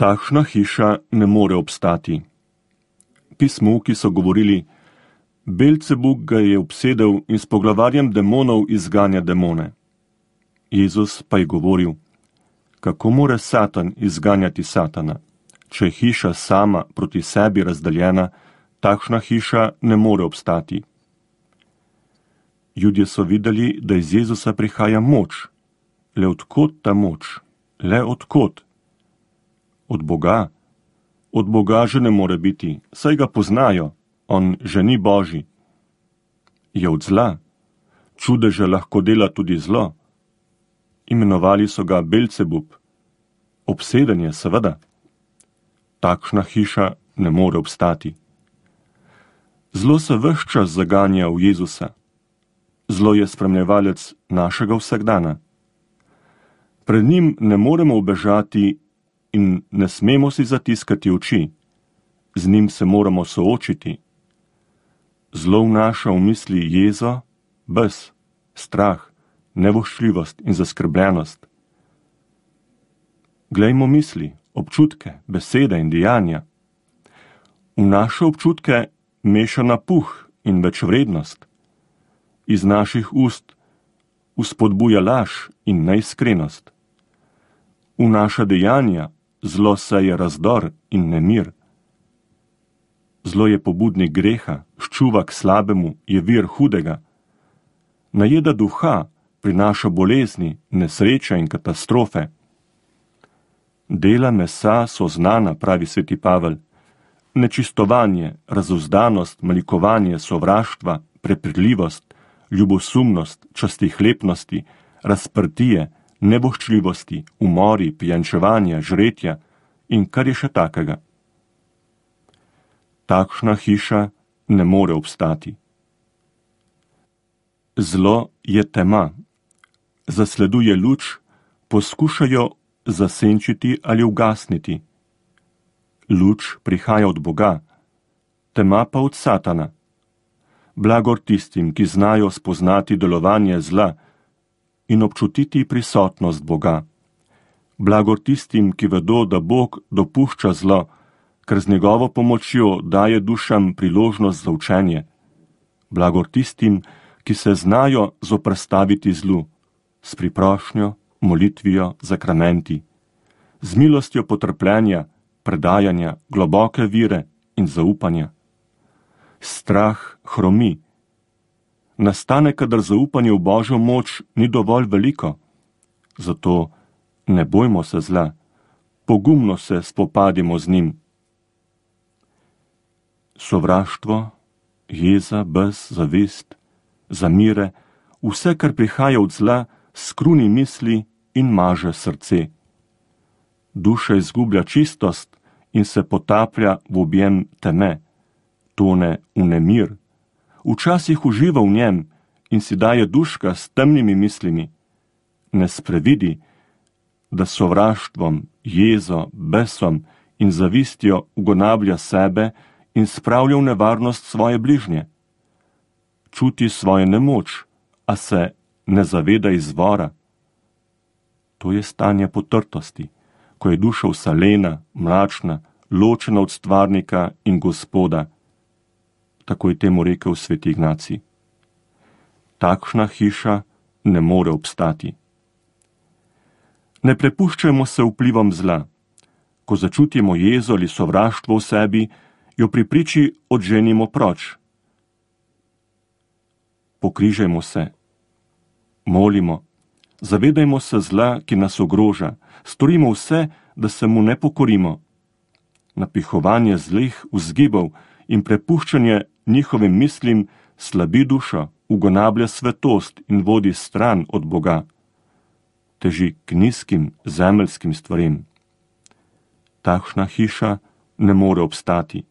Takšna hiša ne more obstati. Pismovki so govorili, Belcebuk ga je obsedel in s poglavarjem demonov izganja demone. Jezus pa je govoril, kako more Satan izganjati Satana? Če je hiša sama proti sebi razdeljena, takšna hiša ne more obstati. Ljudje so videli, da iz Jezusa prihaja moč. Le odkot ta moč? Le odkot? Od Boga? Od Boga že ne more biti, saj ga poznajo, on že ni Božji. Je od zla? Čudeže lahko dela tudi zlo. Imenovali so ga Belcebub. Obseden je, seveda. Takšna hiša ne more obstati. Zlo se ves čas zaganja v Jezusa. Zlo je spremljevalec našega vsakdana. Pred njim ne moremo ubežati in ne smemo si zatiskati oči. Z njim se moramo soočiti. Zlo vnaša v misli jezo, bes, strah, nevoščljivost in zaskrbljenost. Glejmo misli, občutke, besede in dejanja. V naše občutke meša napuh in večvrednost. Iz naših ust vzpodbuja laž in neiskrenost. V naša dejanja zlo seje razdor in nemir. Zlo je pobudnik greha, ščuva k slabemu, je vir hudega. Najeda duha prinaša bolezni, nesreče in katastrofe. Dela mesa so znana, pravi sveti Pavel. Nečistovanje, razuzdanost, malikovanje, sovraštva, prepirljivost, ljubosumnost, častihlepnosti, razprtije, nevoščljivosti, umori, pijančevanja, žretja in kar je še takega. Takšna hiša ne more obstati. Zlo je tema. Zasleduje luč, poskušajo zasenčiti ali ugasniti. Luč prihaja od Boga, tema pa od Satana. Blagor tistim, ki znajo spoznati delovanje zla in občutiti prisotnost Boga. Blagor tistim, ki vedo, da Bog dopušča zlo, ker z njegovo pomočjo daje dušam priložnost za učenje. Blagor tistim, ki se znajo zoperstaviti zlu, s priprošnjo, molitvijo, zakramenti, z milostjo potrpljenja, predajanja, globoke vire in zaupanja. Strah hromi. Nastane, kadar zaupanje v Božjo moč ni dovolj veliko. Zato ne bojmo se zla, pogumno se spopadimo z njim. Sovraštvo, jeza, bes, zavist, zamire, vse, kar prihaja od zla, skruni misli in maže srce. Duša izgublja čistost in se potaplja v objem teme, tone v nemir. Včasih uživa v njem in si daje duška s temnimi mislimi. Ne sprevidi, da sovraštvom, jezo, besom in zavistjo ugonablja sebe in spravlja v nevarnost svoje bližnje. Čuti svojo nemoč, a se ne zaveda izvora. To je stanje potrtosti, ko je duša vsalena, mračna, ločena od stvarnika in Gospoda. Tako je temu rekel sveti Ignacij. Takšna hiša ne more obstati. Ne prepuščajmo se vplivom zla. Ko začutimo jezo ali sovraštvo v sebi, jo pri priči odženimo proč. Pokrižajmo se, molimo, zavedajmo se zla, ki nas ogroža, storimo vse, da se mu ne pokorimo. Napihovanje zlih vzgibov in prepuščanje njihovim mislim slabi dušo, ugonablja svetost in vodi stran od Boga. Teži k nizkim, zemeljskim stvarim. Takšna hiša ne more obstati.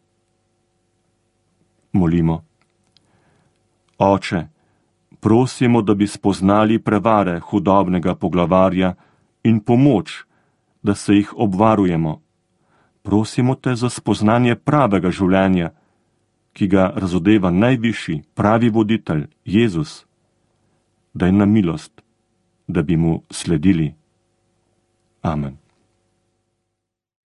Molimo. Oče, prosimo, da bi spoznali prevare hudobnega poglavarja in pomoč, da se jih obvarujemo. Prosimo te za spoznanje pravega življenja, ki ga razodeva najvišji, pravi voditelj, Jezus. Daj nam milost, da bi mu sledili. Amen.